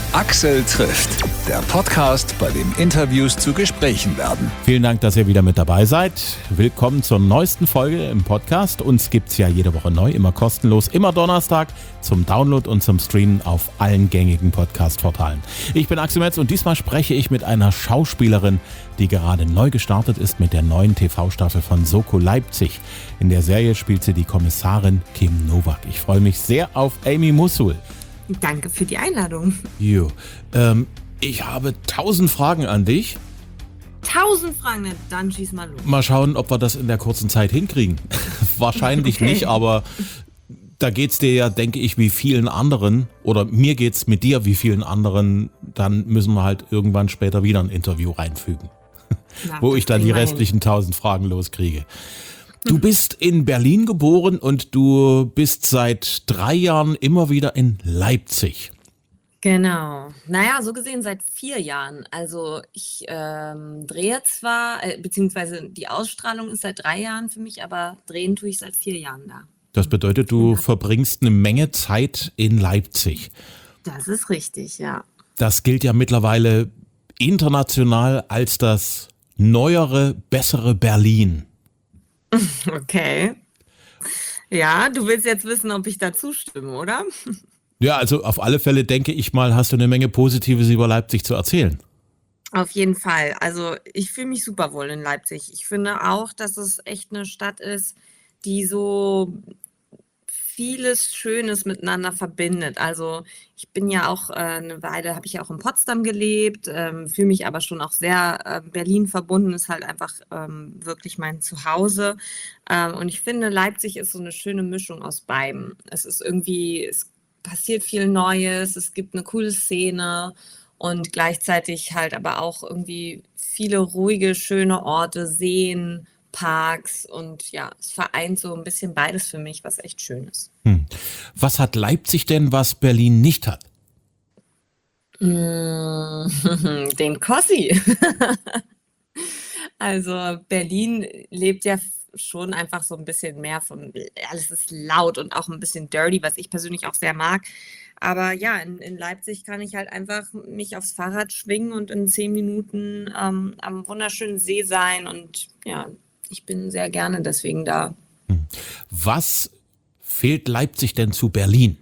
Axel trifft, der Podcast, bei dem Interviews zu Gesprächen werden. Vielen Dank, dass ihr wieder mit dabei seid. Willkommen zur neuesten Folge im Podcast. Uns gibt's ja jede Woche neu, immer kostenlos, immer Donnerstag zum Download und zum Streamen auf allen gängigen Podcast-Portalen. Ich bin Axel Metz und diesmal spreche ich mit einer Schauspielerin, die gerade neu gestartet ist mit der neuen TV-Staffel von Soko Leipzig. In der Serie spielt sie die Kommissarin Kim Nowak. Ich freue mich sehr auf Amy Musul. Danke für die Einladung. Jo, ich habe 1000 Fragen an dich. 1000 Fragen, dann schieß mal los. Mal schauen, ob wir das in der kurzen Zeit hinkriegen. Wahrscheinlich Okay. nicht, aber da geht's dir ja, denke ich, wie vielen anderen, oder mir geht's mit dir wie vielen anderen, dann müssen wir halt irgendwann später wieder ein Interview reinfügen, Na, wo das ich dann die kriegen wir hin. restlichen 1000 Fragen loskriege. Du bist in Berlin geboren und du bist seit 3 Jahren immer wieder in Leipzig. Genau. Naja, so gesehen seit 4 Jahren. Also ich drehe zwar, beziehungsweise die Ausstrahlung ist seit 3 Jahren für mich, aber drehen tue ich seit 4 Jahren da. Das bedeutet, du verbringst eine Menge Zeit in Leipzig. Das ist richtig, ja. Das gilt ja mittlerweile international als das neuere, bessere Berlin. Okay. Ja, du willst jetzt wissen, ob ich da zustimme, oder? Ja, also auf alle Fälle denke ich mal, hast du eine Menge Positives über Leipzig zu erzählen. Auf jeden Fall. Also ich fühle mich super wohl in Leipzig. Ich finde auch, dass es echt eine Stadt ist, die so vieles Schönes miteinander verbindet. Also ich bin ja auch eine Weile, habe ich ja auch in Potsdam gelebt, fühle mich aber schon auch sehr Berlin verbunden, ist halt einfach wirklich mein Zuhause. Und ich finde, Leipzig ist so eine schöne Mischung aus beidem. Es ist irgendwie, es passiert viel Neues, es gibt eine coole Szene und gleichzeitig halt aber auch irgendwie viele ruhige, schöne Orte, Seen, Parks und ja, es vereint so ein bisschen beides für mich, was echt schön ist. Was hat Leipzig denn, was Berlin nicht hat? Den Kossi. Also Berlin lebt ja schon einfach so ein bisschen mehr von, alles ist laut und auch ein bisschen dirty, was ich persönlich auch sehr mag. Aber ja, in Leipzig kann ich halt einfach mich aufs Fahrrad schwingen und in 10 Minuten am wunderschönen See sein. Und ja, ich bin sehr gerne deswegen da. Was fehlt Leipzig denn zu Berlin?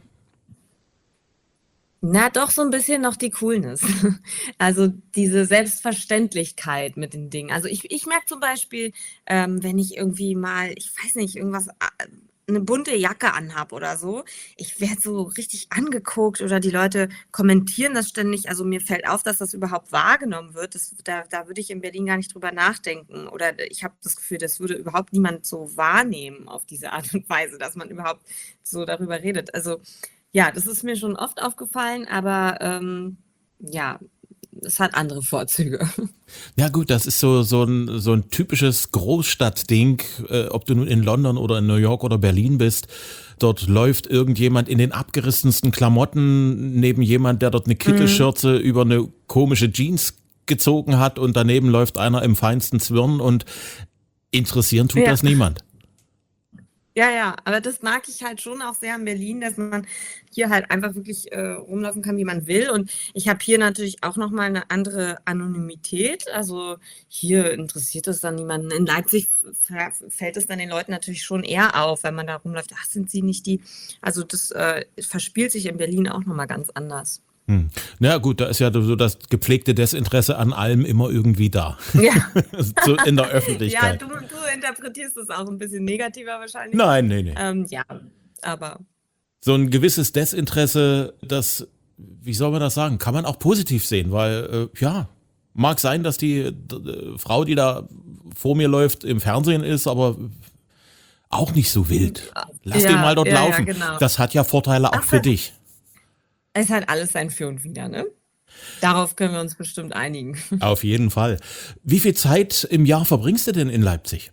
Na, doch so ein bisschen noch die Coolness. Also diese Selbstverständlichkeit mit den Dingen. Also ich merke zum Beispiel, wenn ich irgendwie mal, ich weiß nicht, irgendwas, eine bunte Jacke anhab oder so, ich werde so richtig angeguckt oder die Leute kommentieren das ständig. Also mir fällt auf, dass das überhaupt wahrgenommen wird. Da würde ich in Berlin gar nicht drüber nachdenken. Oder ich habe das Gefühl, das würde überhaupt niemand so wahrnehmen auf diese Art und Weise, dass man überhaupt so darüber redet. Also ja, das ist mir schon oft aufgefallen, aber ja, es hat andere Vorzüge. Ja gut, das ist so ein typisches Großstadtding, ob du nun in London oder in New York oder Berlin bist. Dort läuft irgendjemand in den abgerissensten Klamotten neben jemand, der dort eine Kittelschürze über eine komische Jeans gezogen hat und daneben läuft einer im feinsten Zwirn und interessieren tut Ja. das niemand. Ja, aber das mag ich halt schon auch sehr in Berlin, dass man hier halt einfach wirklich rumlaufen kann, wie man will. Und ich habe hier natürlich auch nochmal eine andere Anonymität. Also hier interessiert es dann niemanden. In Leipzig fällt es dann den Leuten natürlich schon eher auf, wenn man da rumläuft. Ach, sind sie nicht die? Also das verspielt sich in Berlin auch nochmal ganz anders. Na gut, da ist ja so das gepflegte Desinteresse an allem immer irgendwie da. Ja. So in der Ja, Öffentlichkeit. du interpretierst es auch ein bisschen negativer wahrscheinlich. Nein, nee. Ja, aber So ein gewisses Desinteresse, das, wie soll man das sagen, kann man auch positiv sehen, weil, ja, mag sein, dass die Frau, die da vor mir läuft, im Fernsehen ist, aber auch nicht so wild. Lass Ja, den mal dort ja, laufen. genau. Das hat ja Vorteile auch für dich. es hat alles sein Für und Wider, ne? Darauf können wir uns bestimmt einigen. Auf jeden Fall. Wie viel Zeit im Jahr verbringst du denn in Leipzig?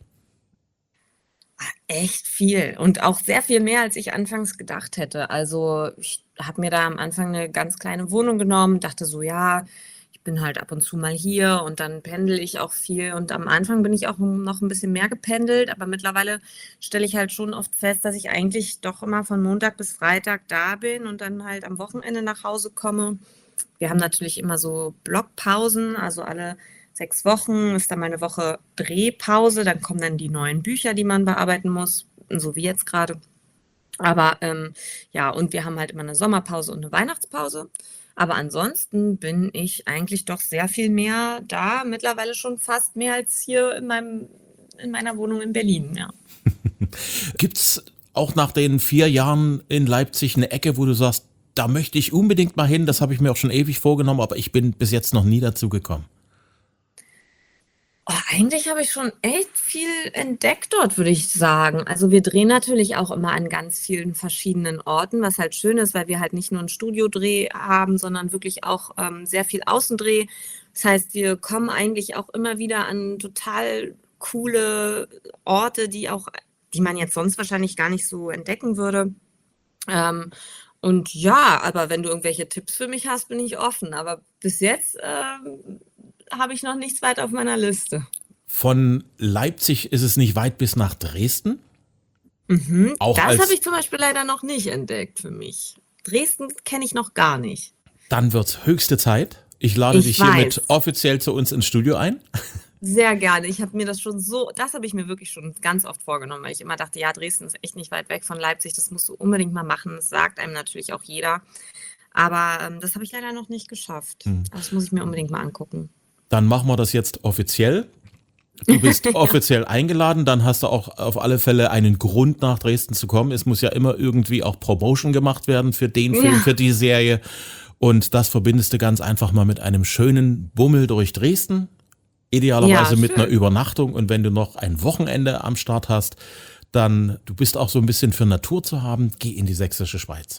Echt viel und auch sehr viel mehr, als ich anfangs gedacht hätte. Also ich habe mir da am Anfang eine ganz kleine Wohnung genommen, dachte so, ja, ich bin halt ab und zu mal hier und dann pendel ich auch viel. Und am Anfang bin ich auch noch ein bisschen mehr gependelt, aber mittlerweile stelle ich halt schon oft fest, dass ich eigentlich doch immer von Montag bis Freitag da bin und dann halt am Wochenende nach Hause komme. wir haben natürlich immer so Blockpausen, also alle 6 Wochen ist dann mal 'ne Woche Drehpause, dann kommen dann die neuen Bücher, die man bearbeiten muss, so wie jetzt gerade. Aber, ja, und wir haben halt immer eine Sommerpause und eine Weihnachtspause. Aber ansonsten bin ich eigentlich doch sehr viel mehr da, mittlerweile schon fast mehr als hier in meiner Wohnung in Berlin, ja. Gibt's auch nach den 4 Jahren in Leipzig eine Ecke, wo du sagst, da möchte ich unbedingt mal hin, das habe ich mir auch schon ewig vorgenommen, aber ich bin bis jetzt noch nie dazu gekommen? Oh, eigentlich habe ich schon echt viel entdeckt dort, würde ich sagen. Also, wir drehen natürlich auch immer an ganz vielen verschiedenen Orten, was halt schön ist, weil wir halt nicht nur 'n Studiodreh haben, sondern wirklich auch, sehr viel Außendreh. Das heißt, wir kommen eigentlich auch immer wieder an total coole Orte, die man jetzt sonst wahrscheinlich gar nicht so entdecken würde. Ähm, und ja, aber wenn du irgendwelche Tipps für mich hast, bin ich offen. Aber bis jetzt, habe ich noch nichts weiter auf meiner Liste. Von Leipzig ist es nicht weit bis nach Dresden? Mhm. Auch Das habe als ich zum Beispiel leider noch nicht entdeckt für mich. Dresden kenne ich noch gar nicht. Dann wird's höchste Zeit. Ich lade Ich dich hiermit weiß. offiziell zu uns ins Studio ein. Sehr gerne. Das habe ich mir wirklich schon ganz oft vorgenommen, weil ich immer dachte, ja, Dresden ist echt nicht weit weg von Leipzig, das musst du unbedingt mal machen. Das sagt einem natürlich auch jeder. Aber, das habe ich leider noch nicht geschafft. Hm. Das muss ich mir unbedingt mal angucken. Dann machen wir das jetzt offiziell. Du bist offiziell eingeladen, dann hast du auch auf alle Fälle einen Grund, nach Dresden zu kommen. Es muss ja immer irgendwie auch Promotion gemacht werden für den Film, Ja. für die Serie. Und das verbindest du ganz einfach mal mit einem schönen Bummel durch Dresden. Ja, Idealerweise mit einer schön. Übernachtung. Und wenn du noch ein Wochenende am Start hast, dann, du bist auch so ein bisschen für Natur zu haben, geh in die sächsische Schweiz.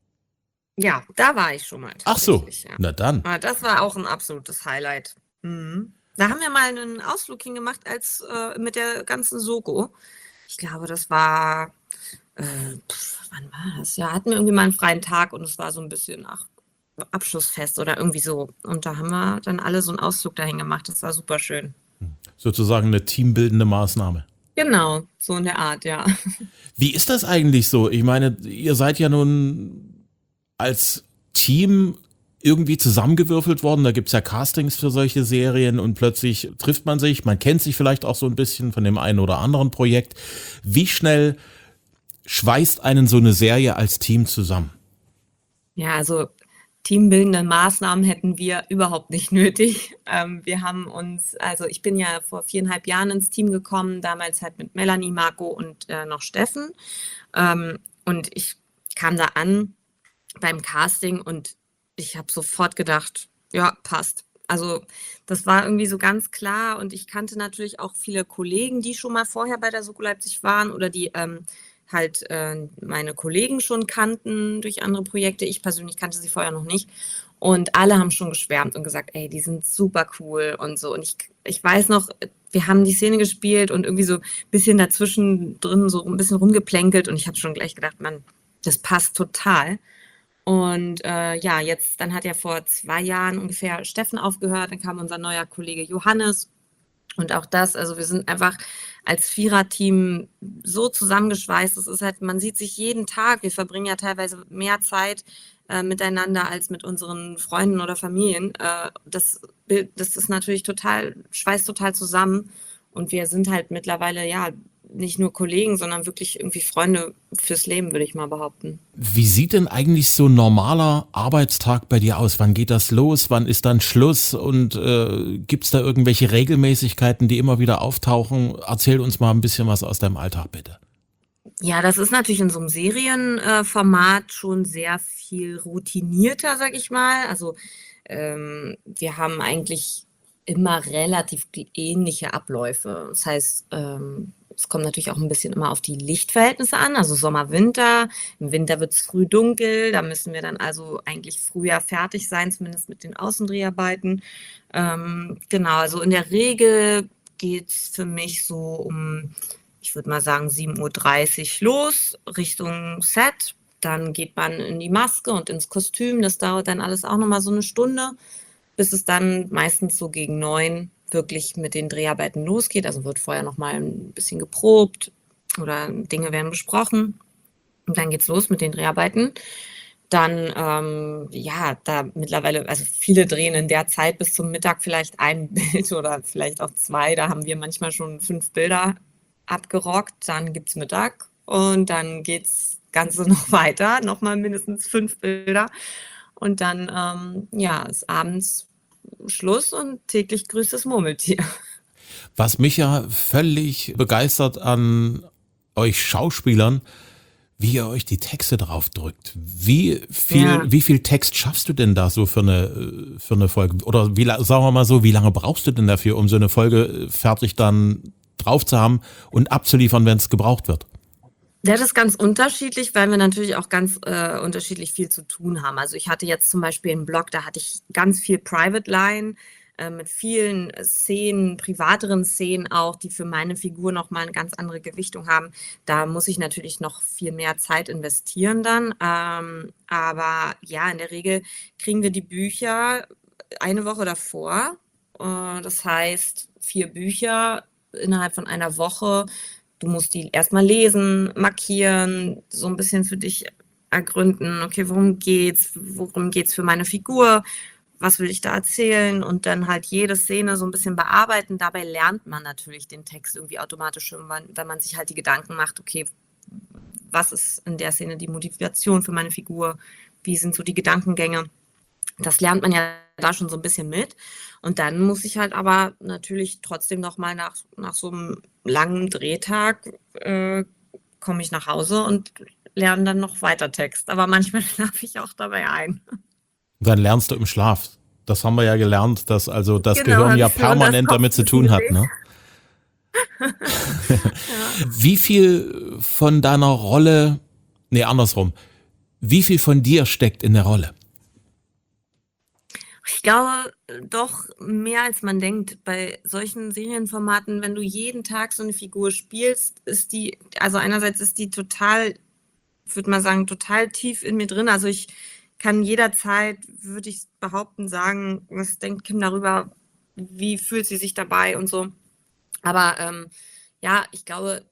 Ja, da war ich schon mal Ach so, tatsächlich, ja. na dann. Das war auch 'n absolutes Highlight. Mhm. Da haben wir mal 'nen Ausflug hingemacht mit der ganzen Soko. Ich glaube, das war, äh, wann war das? Ja, hatten wir irgendwie mal 'n freien Tag und es war so 'n bisschen, Abschlussfest oder irgendwie so. Und da haben wir dann alle so 'n Ausflug dahin gemacht. Das war superschön. Sozusagen eine teambildende Maßnahme. Genau, so in der Art, ja. Wie ist das eigentlich so? Ich meine, ihr seid ja nun als Team irgendwie zusammengewürfelt worden. Da gibt's ja Castings für solche Serien und plötzlich trifft man sich. Man kennt sich vielleicht auch so ein bisschen von dem einen oder anderen Projekt. Wie schnell schweißt einen so eine Serie als Team zusammen? Ja, also teambildende Maßnahmen hätten wir überhaupt nicht nötig. Ich bin ja vor 4,5 Jahren ins Team gekommen, damals halt mit Melanie, Marco und noch Steffen. Und ich kam da an beim Casting und ich habe sofort gedacht, ja, passt. Also das war irgendwie so ganz klar und ich kannte natürlich auch viele Kollegen, die schon mal vorher bei der Soko Leipzig waren oder die meine Kollegen schon kannten durch andere Projekte. Ich persönlich kannte sie vorher noch nicht. Und alle haben schon geschwärmt und gesagt, ey, die sind super cool und so. Und ich weiß noch, wir haben die Szene gespielt und irgendwie so ein bisschen dazwischen drin so ein bisschen rumgeplänkelt und ich habe schon gleich gedacht, Mann, das passt total. Und ja, dann hat ja vor 2 Jahren ungefähr Steffen aufgehört, dann kam unser neuer Kollege Johannes. Und auch das, also wir sind einfach als Viererteam so zusammengeschweißt. Es ist halt, man sieht sich jeden Tag. Wir verbringen ja teilweise mehr Zeit miteinander als mit unseren Freunden oder Familien. Das ist natürlich schweißt total zusammen. Und wir sind halt mittlerweile, ja, nicht nur Kollegen, sondern wirklich irgendwie Freunde fürs Leben, würde ich mal behaupten. Wie sieht denn eigentlich so ein normaler Arbeitstag bei dir aus? Wann geht das los? Wann ist dann Schluss? Und gibt's da irgendwelche Regelmäßigkeiten, die immer wieder auftauchen? Erzähl uns mal ein bisschen was aus deinem Alltag, bitte. Ja, das ist natürlich in so einem Serienformat schon sehr viel routinierter, sage ich mal. Also, wir haben eigentlich immer relativ ähnliche Abläufe. Das heißt, es kommt natürlich auch ein bisschen immer auf die Lichtverhältnisse an, also Sommer, Winter. Im Winter wird's früh dunkel, da müssen wir dann also eigentlich früher fertig sein, zumindest mit den Außendreharbeiten. Genau, also in der Regel geht's für mich so um, ich würde mal sagen, 7:30 Uhr los Richtung Set. Dann geht man in die Maske und ins Kostüm. Das dauert dann alles auch noch mal so 'ne Stunde, bis es dann meistens so gegen 9 wirklich mit den Dreharbeiten losgeht. Also wird vorher noch mal 'n bisschen geprobt oder Dinge werden besprochen und dann geht's los mit den Dreharbeiten. Dann, ja, da mittlerweile, also viele drehen in der Zeit bis zum Mittag vielleicht ein Bild oder vielleicht auch 2. Da haben wir manchmal schon 5 Bilder abgerockt. Dann gibt's Mittag und dann geht's Ganze noch weiter, noch mal mindestens 5 Bilder. Und dann, ja, ist abends Schluss und täglich grüßt das Murmeltier. Was mich ja völlig begeistert an euch Schauspielern, wie ihr euch die Texte draufdrückt. Ja. Wie viel Text schaffst du denn da so für eine Folge? Oder sagen wir mal so, wie lange brauchst du denn dafür, um so eine Folge fertig dann drauf zu haben und abzuliefern, wenn es gebraucht wird? Ja, das ist ganz unterschiedlich, weil wir natürlich auch ganz unterschiedlich viel zu tun haben. Also ich hatte jetzt zum Beispiel einen Blog, da hatte ich ganz viel Private Line mit vielen Szenen, privateren Szenen auch, die für meine Figur nochmal eine ganz andere Gewichtung haben. Da muss ich natürlich noch viel mehr Zeit investieren dann. Aber ja, in der Regel kriegen wir die Bücher eine Woche davor. Das heißt, 4 Bücher innerhalb von einer Woche. Du musst die erstmal lesen, markieren, so ein bisschen für dich ergründen, okay, worum geht's für meine Figur, was will ich da erzählen und dann halt jede Szene so ein bisschen bearbeiten. Dabei lernt man natürlich den Text irgendwie automatisch irgendwann, wenn man sich halt die Gedanken macht, okay, was ist in der Szene die Motivation für meine Figur, wie sind so die Gedankengänge. Das lernt man ja da schon so ein bisschen mit. Und dann muss ich halt aber natürlich trotzdem noch mal nach so einem langen Drehtag, komme ich nach Hause und lerne dann noch weiter Text. Aber manchmal schlafe ich auch dabei ein. Dann lernst du im Schlaf. Das haben wir ja gelernt, dass also das Genau, Gehirn ja habe ich vorhin das permanent damit zu Kopfkissen tun hat, gesehen. ne? Ja. Wie viel von deiner Rolle, nee, andersrum, wie viel von dir steckt in der Rolle? Ich glaube, doch mehr als man denkt. Bei solchen Serienformaten, wenn du jeden Tag so eine Figur spielst, ist die, also einerseits ist die total, ich würde mal sagen, total tief in mir drin. Also ich kann jederzeit, würde ich behaupten, sagen, was denkt Kim darüber, wie fühlt sie sich dabei und so. Aber ja, ich glaube,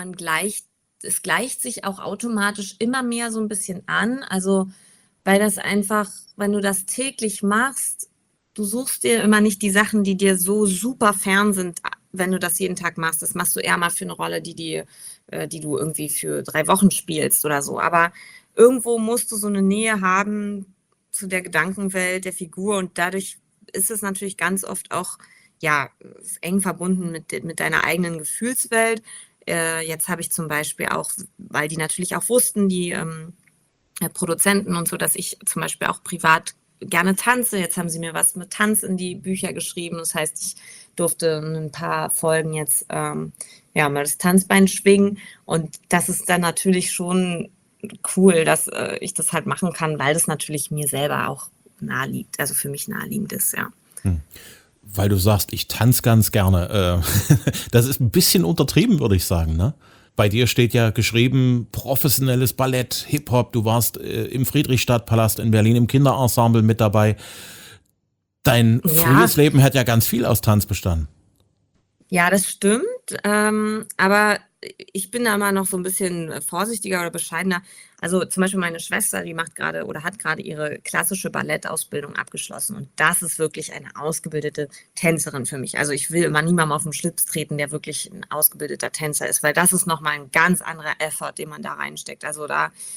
es gleicht sich auch automatisch immer mehr so ein bisschen an. Also, weil das einfach, wenn du das täglich machst, du suchst dir immer nicht die Sachen, die dir so super fern sind, wenn du das jeden Tag machst. Das machst du eher mal für eine Rolle, die du irgendwie für 3 Wochen spielst oder so. Aber irgendwo musst du so eine Nähe haben zu der Gedankenwelt der Figur und dadurch ist es natürlich ganz oft auch, ja, eng verbunden mit deiner eigenen Gefühlswelt. Jetzt habe ich zum Beispiel auch, weil die natürlich auch wussten, die Produzenten und so, dass ich zum Beispiel auch privat gerne tanze. Jetzt haben sie mir was mit Tanz in die Bücher geschrieben. Das heißt, ich durfte in ein paar Folgen jetzt ja, mal das Tanzbein schwingen. Und das ist dann natürlich schon cool, dass ich das halt machen kann, weil das natürlich mir selber auch nahe liegt, also für mich naheliegend ist, ja. Weil du sagst, ich tanze ganz gerne. Das ist ein bisschen untertrieben, würde ich sagen, ne? Bei dir steht ja geschrieben, professionelles Ballett, Hip-Hop, du warst im Friedrichstadtpalast in Berlin im Kinderensemble mit dabei. Dein frühes Leben hat ja ganz viel aus Tanz bestanden. Ja, das stimmt. Aber ich bin da immer noch so ein bisschen vorsichtiger oder bescheidener. Also zum Beispiel meine Schwester, die macht gerade oder hat gerade ihre klassische Ballettausbildung abgeschlossen. Und das ist wirklich eine ausgebildete Tänzerin für mich. Also ich will immer niemandem auf den Schlips treten, der wirklich ein ausgebildeter Tänzer ist, weil das ist nochmal ein ganz anderer Effort, den man da reinsteckt. Also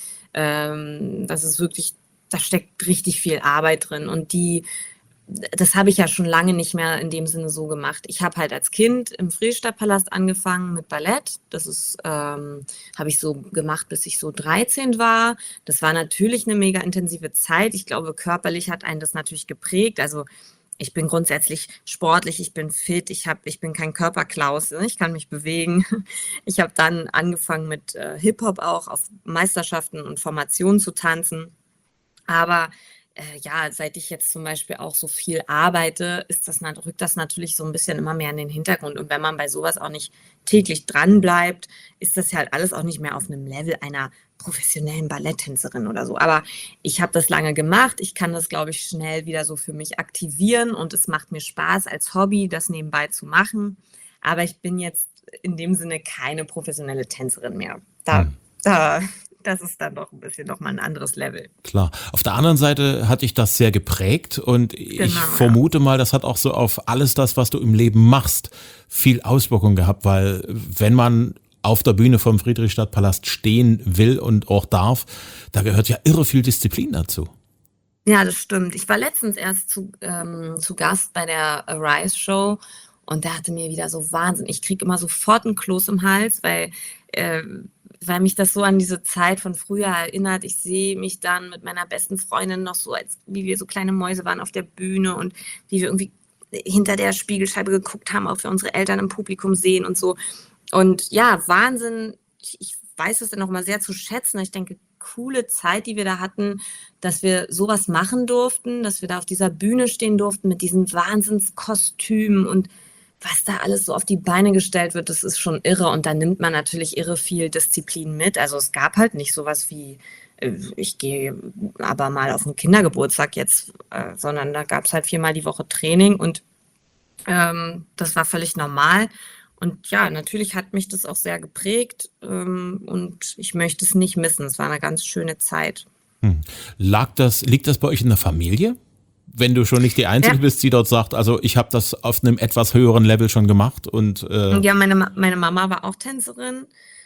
das ist wirklich, da steckt richtig viel Arbeit drin. Und das habe ich ja schon lange nicht mehr in dem Sinne so gemacht. Ich habe halt als Kind im Friedrichstadtpalast angefangen mit Ballett. Das ist, habe ich so gemacht, bis ich so 13 war. Das war natürlich eine mega intensive Zeit. Ich glaube, körperlich hat einen das natürlich geprägt. Also ich bin grundsätzlich sportlich, ich bin fit, ich bin kein Körperklaus, ich kann mich bewegen. Ich habe dann angefangen mit Hip-Hop auch auf Meisterschaften und Formationen zu tanzen. Aber ja, seit ich jetzt zum Beispiel auch so viel arbeite, rückt das natürlich so ein bisschen immer mehr in den Hintergrund. Und wenn man bei sowas auch nicht täglich dran bleibt, ist das halt alles auch nicht mehr auf einem Level einer professionellen Balletttänzerin oder so. Aber ich habe das lange gemacht. Ich kann das, glaube ich, schnell wieder so für mich aktivieren und es macht mir Spaß als Hobby, das nebenbei zu machen. Aber ich bin jetzt in dem Sinne keine professionelle Tänzerin mehr. Da das ist dann doch ein bisschen noch mal 'n anderes Level. Klar. Auf der anderen Seite hat dich das sehr geprägt und ich Genau, ja. vermute mal, das hat auch so auf alles das, was du im Leben machst, viel Auswirkung gehabt, weil wenn man auf der Bühne vom Friedrichstadtpalast stehen will und auch darf, da gehört ja irre viel Disziplin dazu. Ja, das stimmt. Ich war letztens erst zu Gast bei der Arise Show und da hatte mir wieder so Wahnsinn. Ich kriege immer sofort 'n Kloß im Hals, äh, weil mich das so an diese Zeit von früher erinnert. Ich sehe mich dann mit meiner besten Freundin noch so, als wie wir so kleine Mäuse waren auf der Bühne und wie wir irgendwie hinter der Spiegelscheibe geguckt haben, ob wir unsere Eltern im Publikum sehen und so. Und ja, Wahnsinn. Ich weiß es dann auch mal sehr zu schätzen. Ich denke, coole Zeit, die wir da hatten, dass wir sowas machen durften, dass wir da auf dieser Bühne stehen durften mit diesen Wahnsinnskostümen und was da alles so auf die Beine gestellt wird, das ist schon irre. Und da nimmt man natürlich irre viel Disziplin mit. Also es gab halt nicht sowas wie, ich gehe aber mal auf 'n Kindergeburtstag jetzt, sondern da gab's halt 4-mal die Woche Training und das war völlig normal. Und ja, natürlich hat mich das auch sehr geprägt, und ich möchte es nicht missen. Es war eine ganz schöne Zeit. Hm. Liegt das bei euch in der Familie? Wenn du schon nicht die Ja, Einzige bist, die dort sagt, also ich habe das auf einem etwas höheren Level schon gemacht und ja, meine Mama war auch Tänzerin,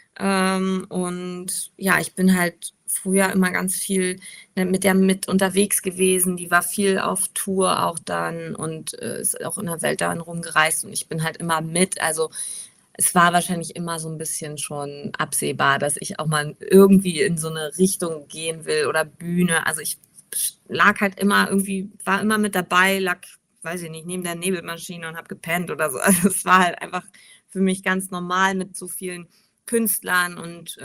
und ja, ich bin halt früher immer ganz viel, ne, mit der mit unterwegs gewesen. Die war viel auf Tour auch dann und, ist auch in der Welt dann rumgereist und ich bin halt immer mit. Also, es war wahrscheinlich immer so 'n bisschen schon absehbar, dass ich auch mal irgendwie in so 'ne Richtung gehen will oder Bühne. Also, ich lag halt immer irgendwie, war immer mit dabei, lag, weiß ich nicht, neben der Nebelmaschine und habe gepennt oder so. Also, es war halt einfach für mich ganz normal, mit so vielen Künstlern und,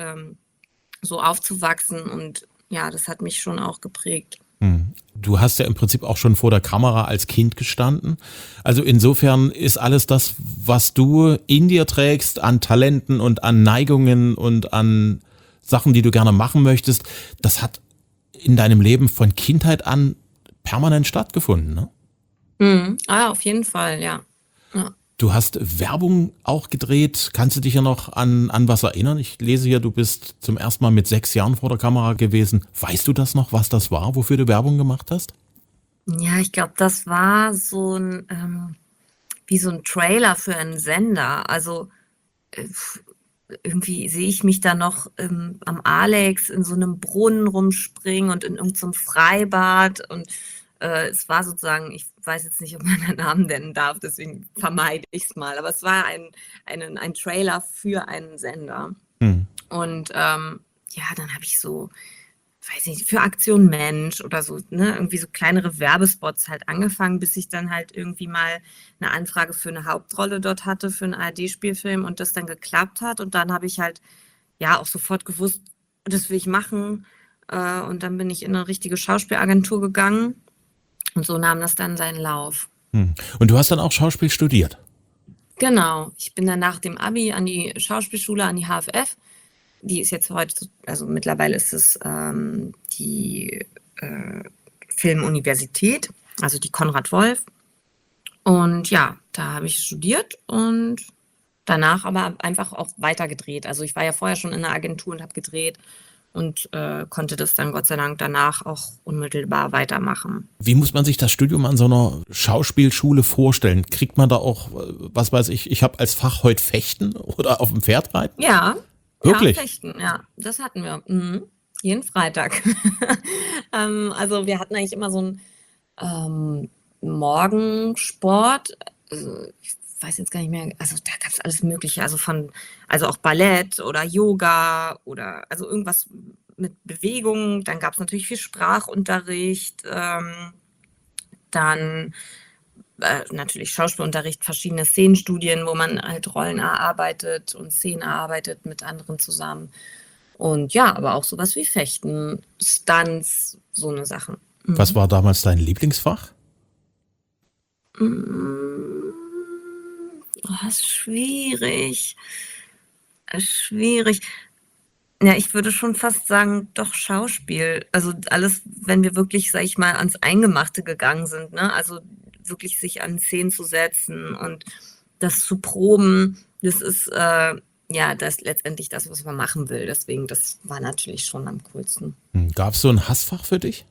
so aufzuwachsen und ja, das hat mich schon auch geprägt. du hast ja im Prinzip auch schon vor der Kamera als Kind gestanden. Also insofern ist alles das, was du in dir trägst, an Talenten und an Neigungen und an Sachen, die du gerne machen möchtest, das hat in deinem Leben von Kindheit an permanent stattgefunden, ne? Mhm. Ah, auf jeden Fall, ja. Ja. Du hast Werbung auch gedreht. Kannst du dich ja noch an was erinnern? Ich lese hier, du bist zum ersten Mal mit 6 Jahren vor der Kamera gewesen. Weißt du das noch, was das war, wofür du Werbung gemacht hast? Ja, ich glaube, das war so 'n, wie so 'n Trailer für 'n Sender. Also, äh, irgendwie sehe ich mich da noch, am Alex in so 'nem Brunnen rumspringen und in irgend so 'nem Freibad und, es war sozusagen, ich weiß jetzt nicht, ob man da Namen nennen darf, deswegen vermeide ich's mal, aber es war ein Trailer für einen Sender. Hm. Und, ja, dann habe ich so, weiß nicht, für Aktion Mensch oder so, ne, irgendwie so kleinere Werbespots halt angefangen, bis ich dann halt irgendwie mal 'ne Anfrage für 'ne Hauptrolle dort hatte für 'n ARD-Spielfilm und das dann geklappt hat. Und dann habe ich halt, ja, auch sofort gewusst, das will ich machen. Und dann bin ich in 'ne richtige Schauspielagentur gegangen und so nahm das dann seinen Lauf. Und du hast dann auch Schauspiel studiert. Genau, ich bin dann nach dem Abi an die Schauspielschule, an die HFF. Die ist jetzt heute, also mittlerweile ist es, die, Filmuniversität, also die Konrad Wolf. Und ja, da habe ich studiert und danach aber einfach auch weitergedreht. Also, ich war ja vorher schon in der Agentur und habe gedreht und, konnte das dann Gott sei Dank danach auch unmittelbar weitermachen. Wie muss man sich das Studium an so einer Schauspielschule vorstellen? Kriegt man da auch, was weiß ich, ich habe als Fach heute Fechten oder auf dem Pferd reiten? Ja, ja, Wirklich? Fechten, ja, das hatten wir. Mhm. Jeden Freitag. Also, wir hatten eigentlich immer so 'n, Morgensport. Ich weiß jetzt gar nicht mehr, also, da gab's alles Mögliche, also auch Ballett oder Yoga oder also irgendwas mit Bewegung. Dann gab's natürlich viel Sprachunterricht, dann, natürlich Schauspielunterricht, verschiedene Szenenstudien, wo man halt Rollen erarbeitet und Szenen erarbeitet mit anderen zusammen. Und ja, aber auch so was wie Fechten, Stunts, so 'ne Sachen. Was Mhm. war damals dein Lieblingsfach? Hm, ist schwierig. Schwierig. Ja, ich würde schon fast sagen, doch Schauspiel. Also, alles, wenn wir wirklich, sage ich mal, ans Eingemachte gegangen sind, ne? Also, wirklich sich an Szenen zu setzen und das zu proben, das ist, ja, das ist letztendlich das, was man machen will. Deswegen, das war natürlich schon am coolsten. Gab es so ein Hassfach für dich?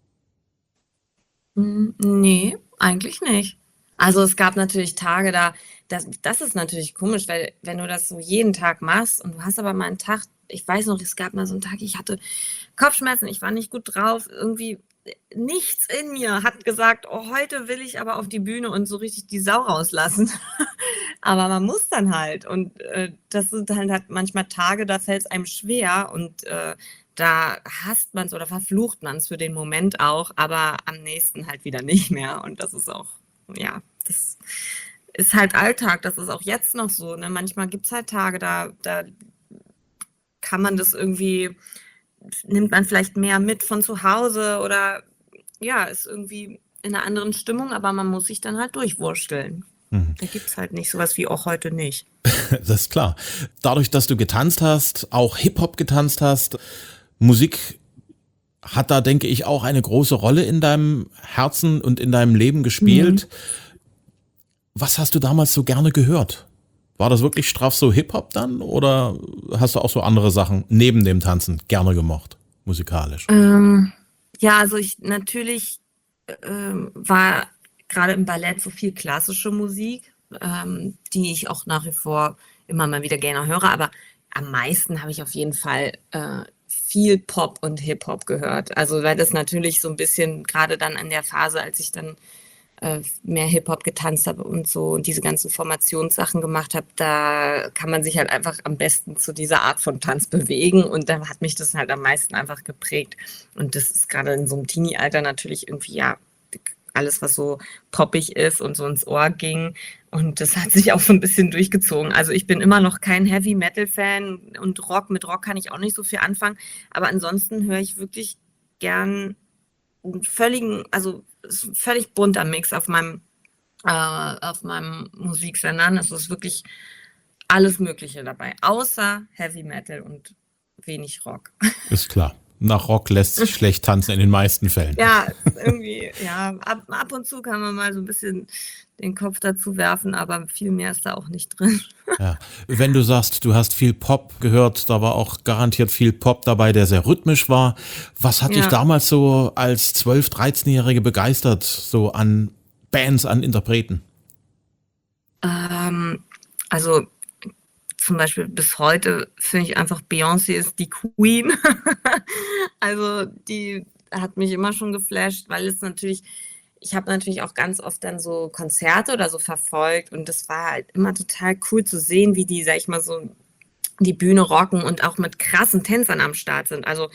Ne, eigentlich nicht. Also, es gab natürlich Tage, das ist natürlich komisch, weil wenn du das so jeden Tag machst und du hast aber mal einen Tag, ich weiß noch, es gab mal so einen Tag, ich hatte Kopfschmerzen, ich war nicht gut drauf, irgendwie nichts in mir hat gesagt: „Oh, heute will ich aber auf die Bühne und so richtig die Sau rauslassen.“ Aber man muss dann halt und, das sind dann halt manchmal Tage, da fällt's einem schwer und, da hasst man's oder verflucht man's für den Moment auch, aber am nächsten halt wieder nicht mehr. Und das ist auch, ja, das ist halt Alltag. Das ist auch jetzt noch so, ne? Manchmal gibt's halt Tage, da kann man das irgendwie, nimmt man vielleicht mehr mit von zu Hause oder ja, ist irgendwie in 'ner anderen Stimmung, aber man muss sich dann halt durchwursteln. Da gibt's halt nicht so was wie: „Auch heute nicht.“ Das ist klar. Dadurch, dass du getanzt hast, auch Hip-Hop getanzt hast, Musik hat da, denke ich, auch eine große Rolle in deinem Herzen und in deinem Leben gespielt. Was hast du damals so gerne gehört? War das wirklich straff so Hip-Hop dann oder hast du auch so andere Sachen neben dem Tanzen gerne gemocht, musikalisch? Ja, also ich natürlich, war grade im Ballett so viel klassische Musik, die ich auch nach wie vor immer mal wieder gerne höre, aber am meisten habe ich auf jeden Fall, viel Pop und Hip-Hop gehört. Also, weil das natürlich so 'n bisschen grade dann in der Phase, als ich dann, mehr Hip-Hop getanzt habe und so und diese ganzen Formationssachen gemacht habe, da kann man sich halt einfach am besten zu dieser Art von Tanz bewegen und da hat mich das halt am meisten einfach geprägt. Und das ist grade in so 'nem Teenie-Alter natürlich irgendwie, ja, alles, was so poppig ist und so ins Ohr ging. Und das hat sich auch so 'n bisschen durchgezogen. Also, ich bin immer noch kein Heavy-Metal-Fan und Rock, mit Rock kann ich auch nicht so viel anfangen. Aber ansonsten höre ich wirklich gern 'n völligen, also, ist 'n völlig bunter Mix auf meinem Musiksender. Es ist wirklich alles Mögliche dabei, außer Heavy Metal und wenig Rock. Ist klar. Nach Rock lässt sich schlecht tanzen in den meisten Fällen. Ja, irgendwie, ja, ab und zu kann man mal so 'n bisschen den Kopf dazu werfen, aber viel mehr ist da auch nicht drin. Ja. Wenn du sagst, du hast viel Pop gehört, da war auch garantiert viel Pop dabei, der sehr rhythmisch war. Was hat dich Ja. damals so als 12-, 13-Jährige begeistert, so an Bands, an Interpreten? Also, zum Beispiel bis heute finde ich einfach, Beyoncé ist die Queen. Also, die hat mich immer schon geflasht, weil es natürlich, ich habe natürlich auch ganz oft dann so Konzerte oder so verfolgt und das war halt immer total cool zu sehen, wie die, sage ich mal, so die Bühne rocken und auch mit krassen Tänzern am Start sind. Also,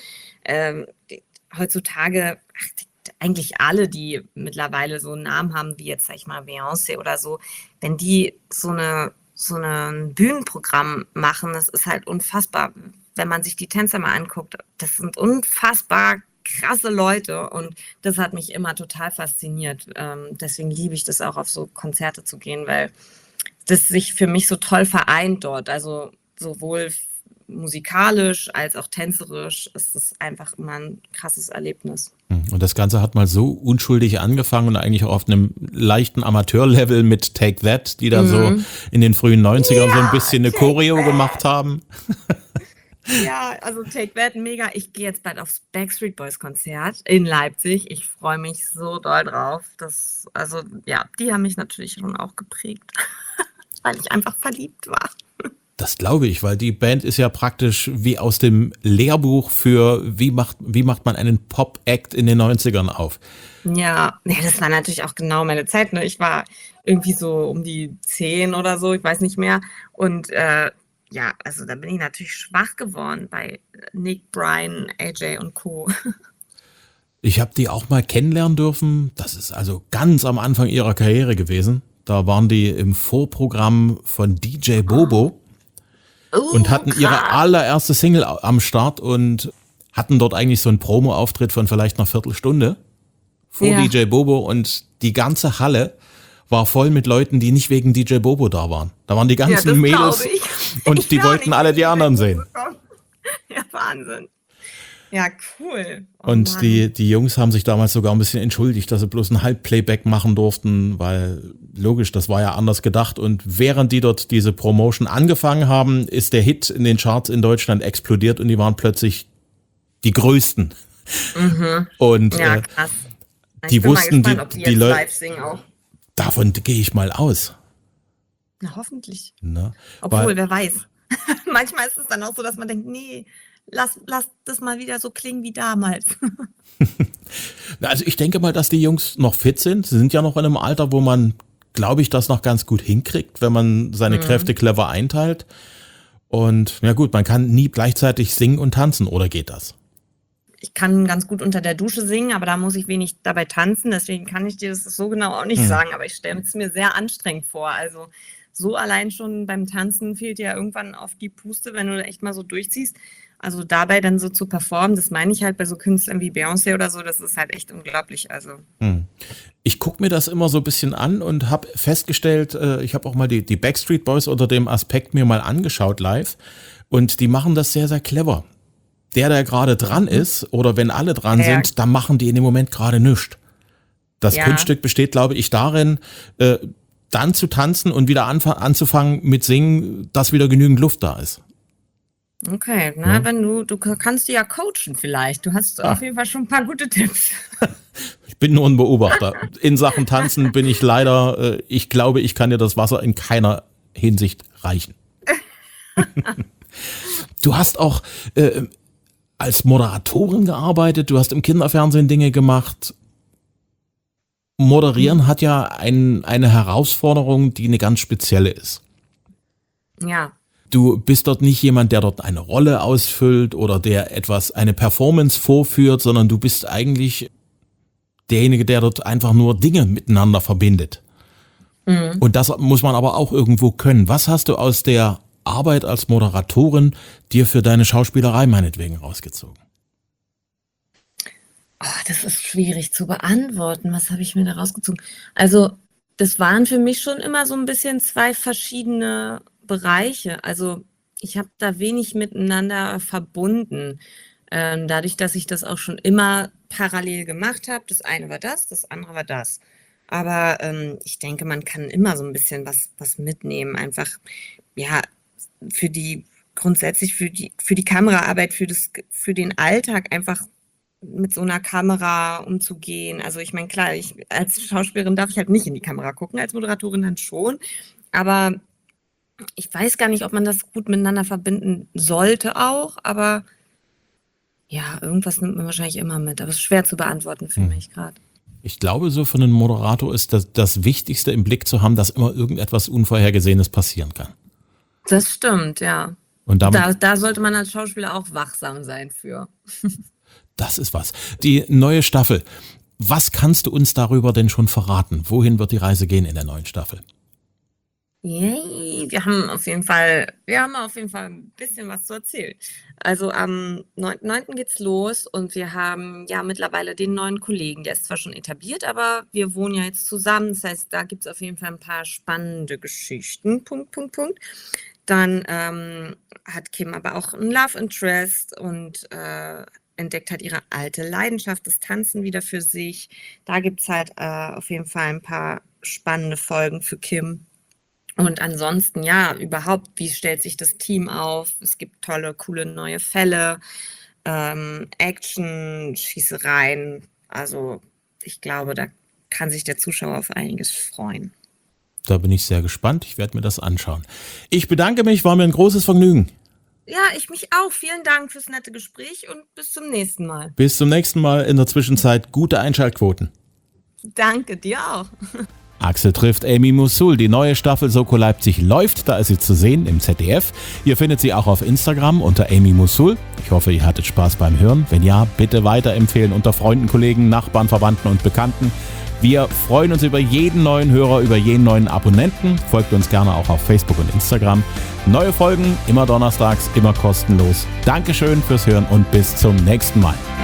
heutzutage, eigentlich alle, die mittlerweile so 'n Namen haben, wie jetzt, sage ich mal, Beyoncé oder so, wenn die so 'n Bühnenprogramm machen, das ist halt unfassbar. Wenn man sich die Tänzer mal anguckt, das sind unfassbar krasse Leute und das hat mich immer total fasziniert. Deswegen liebe ich das auch, auf so Konzerte zu gehen, weil das sich für mich so toll vereint dort. Also, sowohl musikalisch als auch tänzerisch ist es einfach immer 'n krasses Erlebnis. Und das Ganze hat mal so unschuldig angefangen und eigentlich auch auf einem leichten Amateurlevel mit Take That, die da so in den frühen 90ern so ein bisschen eine Choreo gemacht haben. Ja, also Take That, mega. Ich gehe jetzt bald aufs Backstreet Boys Konzert in Leipzig. Ich freue mich so doll drauf. Also ja, die haben mich natürlich schon auch geprägt, weil ich einfach verliebt war. Das glaube ich, weil die Band ist ja praktisch wie aus dem Lehrbuch für wie macht man einen Pop-Act in den 90ern auf. Ja, das war natürlich auch genau meine Zeit, ne? Ich war irgendwie so um die 10 oder so, ich weiß nicht mehr. Und, ja, also da bin ich natürlich schwach geworden bei Nick, Brian, AJ und Co. Ich habe die auch mal kennenlernen dürfen. Das ist also ganz am Anfang ihrer Karriere gewesen. Da waren die im Vorprogramm von DJ Bobo und hatten ihre allererste Single am Start und hatten dort eigentlich so einen Promo-Auftritt von vielleicht einer Viertelstunde vor Ja. DJ Bobo und die ganze Halle war voll mit Leuten, die nicht wegen DJ Bobo da waren. Da waren die Ja, ganzen das Mädels glaube ich. und Ich die wäre auch wollten nicht alle die wegen anderen DJ sehen. Bobo gekommen. Ja, Wahnsinn. Ja, cool. Oh Und Mann. die Jungs haben sich damals sogar ein bisschen entschuldigt, dass sie bloß ein Halbplayback machen durften, weil logisch, das war ja anders gedacht. Und während die dort diese Promotion angefangen haben, ist der Hit in den Charts in Deutschland explodiert und die waren plötzlich die Größten. Und Ja, krass. die Ich bin wussten, mal gespannt, ob die die jetzt Leute, live singen auch. davon gehe ich mal aus. Na, hoffentlich. Ne? Obwohl, Weil, wer weiß. Manchmal ist es dann auch so, dass man denkt, nee, lass das mal wieder so klingen wie damals. also ich denke mal, dass die Jungs noch fit sind. Sie sind ja noch in einem Alter, wo man, glaube ich, das noch ganz gut hinkriegt, wenn man seine Kräfte clever einteilt. Und ja gut, man kann nie gleichzeitig singen und tanzen, oder geht das? Ich kann ganz gut unter der Dusche singen, aber da muss ich wenig dabei tanzen. Deswegen kann ich dir das so genau auch nicht sagen. Aber ich stelle es mir sehr anstrengend vor. Also so allein schon beim Tanzen fehlt dir ja irgendwann auf die Puste, wenn du echt mal so durchziehst. Also dabei dann so zu performen, das meine ich halt bei so Künstlern wie Beyoncé oder so, das ist halt echt unglaublich. Also Ich gucke mir das immer so ein bisschen an und habe festgestellt, ich habe auch mal die Backstreet Boys unter dem Aspekt mir mal angeschaut live und die machen das sehr, sehr clever. Der gerade dran ist oder wenn alle dran sind, dann machen die in dem Moment gerade nichts. Das Kunststück besteht, glaube ich, darin, dann zu tanzen und wieder anzufangen mit Singen, dass wieder genügend Luft da ist. okay, na, wenn du kannst die ja coachen vielleicht. Du hast auf jeden Fall schon ein paar gute Tipps. Ich bin nur ein Beobachter. In Sachen Tanzen bin ich leider, ich glaube, ich kann dir das Wasser in keiner Hinsicht reichen. Du hast auch als Moderatorin gearbeitet, du hast im Kinderfernsehen Dinge gemacht. Moderieren hat ja eine Herausforderung, die eine ganz spezielle ist. Ja. Du bist dort nicht jemand, der dort eine Rolle ausfüllt oder der eine Performance vorführt, sondern du bist eigentlich derjenige, der dort einfach nur Dinge miteinander verbindet. Und das muss man aber auch irgendwo können. Was hast du aus der Arbeit als Moderatorin dir für deine Schauspielerei meinetwegen rausgezogen? Oh, das ist schwierig zu beantworten. Was habe ich mir da rausgezogen? Also, das waren für mich schon immer so ein bisschen 2 verschiedene Bereiche. Also, ich habe da wenig miteinander verbunden. Dadurch, dass ich das auch schon immer parallel gemacht habe. Das eine war das andere war das. Aber ich denke, man kann immer so ein bisschen was mitnehmen. Einfach, ja, grundsätzlich für die Kameraarbeit, für den Alltag einfach mit so einer Kamera umzugehen. Also ich meine, klar, als Schauspielerin darf ich halt nicht in die Kamera gucken, als Moderatorin dann schon. Aber ich weiß gar nicht, ob man das gut miteinander verbinden sollte auch. Aber ja, irgendwas nimmt man wahrscheinlich immer mit. Aber es ist schwer zu beantworten für mich gerade. Ich glaube, so für einen Moderator ist das Wichtigste im Blick zu haben, dass immer irgendetwas Unvorhergesehenes passieren kann. Das stimmt, ja. Und damit, Da sollte man als Schauspieler auch wachsam sein für. das ist was. Die neue Staffel. Was kannst du uns darüber denn schon verraten? Wohin wird die Reise gehen in der neuen Staffel? Yay, wir haben auf jeden Fall ein bisschen was zu erzählen. Also am 9.9. geht's los und wir haben ja mittlerweile den neuen Kollegen. Der ist zwar schon etabliert, aber wir wohnen ja jetzt zusammen. Das heißt, da gibt's auf jeden Fall ein paar spannende Geschichten. Dann hat Kim aber auch ein Love Interest und entdeckt hat ihre alte Leidenschaft, das Tanzen wieder für sich. Da gibt's halt auf jeden Fall ein paar spannende Folgen für Kim. Und ansonsten, ja, überhaupt, wie stellt sich das Team auf? Es gibt tolle, coole neue Fälle, Action, Schießereien. Also ich glaube, da kann sich der Zuschauer auf einiges freuen. Da bin ich sehr gespannt. Ich werde mir das anschauen. Ich bedanke mich, war mir ein großes Vergnügen. Ja, ich mich auch. Vielen Dank fürs nette Gespräch und bis zum nächsten Mal. Bis zum nächsten Mal. In der Zwischenzeit gute Einschaltquoten. Danke, dir auch. Axel trifft Amy Mosul. Die neue Staffel Soko Leipzig läuft. Da ist sie zu sehen im ZDF. Ihr findet sie auch auf Instagram unter Amy Mosul. Ich hoffe, ihr hattet Spaß beim Hören. Wenn ja, bitte weiterempfehlen unter Freunden, Kollegen, Nachbarn, Verwandten und Bekannten. Wir freuen uns über jeden neuen Hörer, über jeden neuen Abonnenten. Folgt uns gerne auch auf Facebook und Instagram. Neue Folgen immer donnerstags, immer kostenlos. Dankeschön fürs Hören und bis zum nächsten Mal.